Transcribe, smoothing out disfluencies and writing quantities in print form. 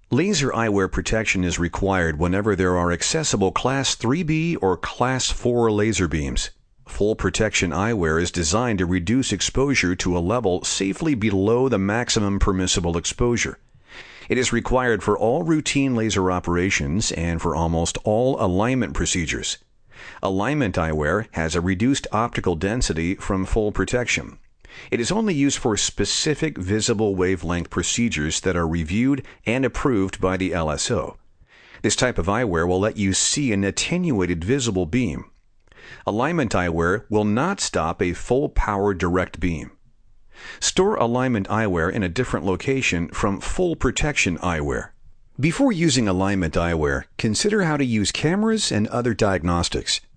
Laser eyewear protection is required whenever there are accessible Class 3B or Class 4 laser beams. Full protection eyewear is designed to reduce exposure to a level safely below the maximum permissible exposure. It is required for all routine laser operations and for almost all alignment procedures. Alignment eyewear has a reduced optical density from full protection. It is only used for specific visible wavelength procedures that are reviewed and approved by the LSO. This type of eyewear will let you see an attenuated visible beam. Alignment eyewear will not stop a full-power direct beam. Store alignment eyewear in a different location from full protection eyewear. Before using alignment eyewear, consider how to use cameras and other diagnostics.